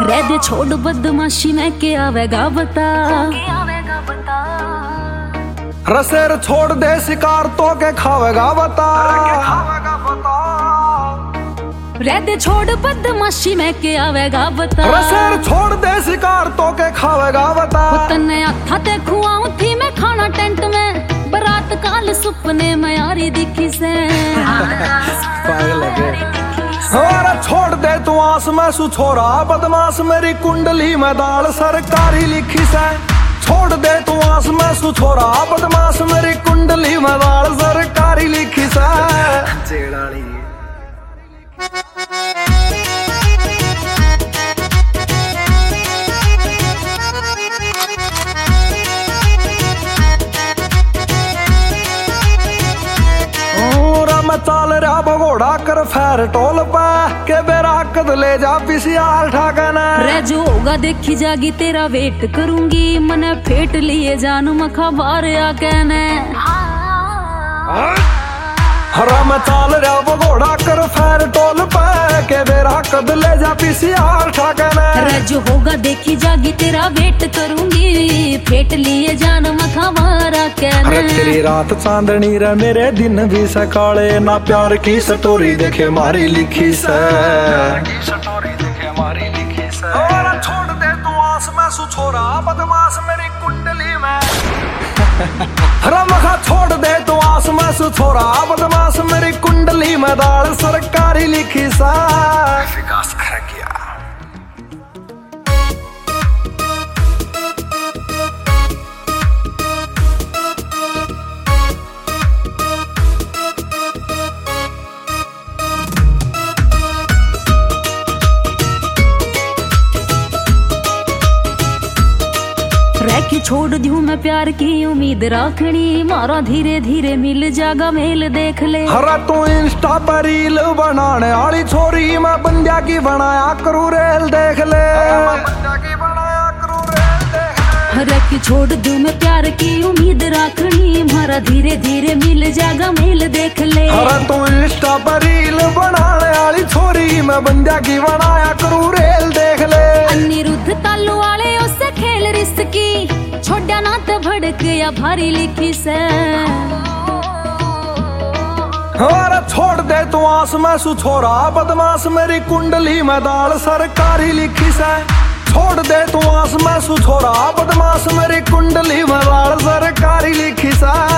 रह दे छोड़ बदमाशी में क्या आवेगा बता। रसेर छोड़ दे शिकार तो के खावेगा बता। रह दे छोड़ बदमाशी में क्या आवेगा बता। रसेर छोड़ दे शिकार तो के खावेगा बता। तन्ने अथा ते खुआऊं थी मैं खाना टेंट में, बरात काल सुपने में यारी दिखी से। पागल लगे और छोड़ दे तू आस में सु छोरा बदमाश, मेरी कुंडली में दाल सरकारी लिखी से। छोड़ दे तू आस में सु छोरा बदमाश, मेरी कुंडली में दाल सरकारी लिखी से। मैं चाल रहा भगोड़ा कर फैर टोल पा के बेरा कद ले जा पिसियाल ठाकना। रह जो होगा देखी जागी तेरा वेट करूंगी, मने फेट लिए जानू मखा बार आ कहने। हरा मैं चाल रहा भगोड़ा कर फैर टोल पा के बेरा कद ले जा पिसियाल ठाकना। रह जो होगा देखी जागी तेरा वेट करूंगी, फेट लिए जान मखा बार आ कहने। तेरी रात चांदनी रे मेरे दिन भी सकाले, ना प्यार की स्टोरी देखे मारी लिखी से। और छोड़ दे तू आस में सु छोरा बदमाश, मेरी कुंडली में रमखा। छोड़ दे तू आस में सु छोरा बदमाश, मेरी कुंडली में दाल सरकारी लिखी सा। विकास कर गया रैकी छोड़ दूं मैं प्यार की उम्मीद रखनी, मारा धीरे धीरे मिल जागा मेल देख ले। हरा तू इंस्टा पर रील बनाने वाली छोरी, मैं बंदिया की बनाया करूँ रेल देख ले। रैकी छोड़ दूं मैं प्यार की उम्मीद रखनी, मारा धीरे धीरे मिल जागा मेल देख ले। हरा तू इंस्टा पर रील बनाने वाली छोरी, मैं बंदिया की बनाया करूँ रेल देख ले। अनिरुद्ध तालू वाले उससे खेल रिस्की, छोड़ा ना तो भड़क या भारी लिखी से। और छोड़ दे तू आस में सु छोरा बदमाश, मेरी कुंडली में दाल सरकारी लिखी से। छोड़ दे तू आस में सु छोरा बदमाश, मेरी कुंडली में दाल सरकारी लिखी से।